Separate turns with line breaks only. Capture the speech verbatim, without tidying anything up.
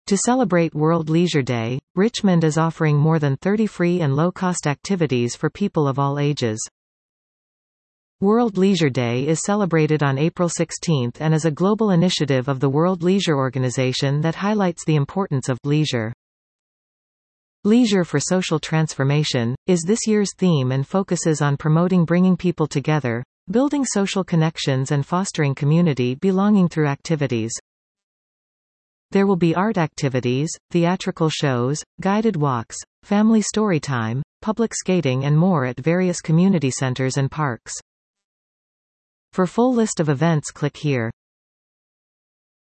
To celebrate World Leisure Day, Richmond is offering more than thirty free and low-cost activities for people of all ages. World Leisure Day is celebrated on April sixteenth and is a global initiative of the World Leisure Organization that highlights the importance of leisure. Leisure for Social Transformation is this year's theme and focuses on promoting bringing people together, building social connections and fostering community belonging through activities. There will be art activities, theatrical shows, guided walks, family story time, public skating and more at various community centers and parks. For full list of events, click here.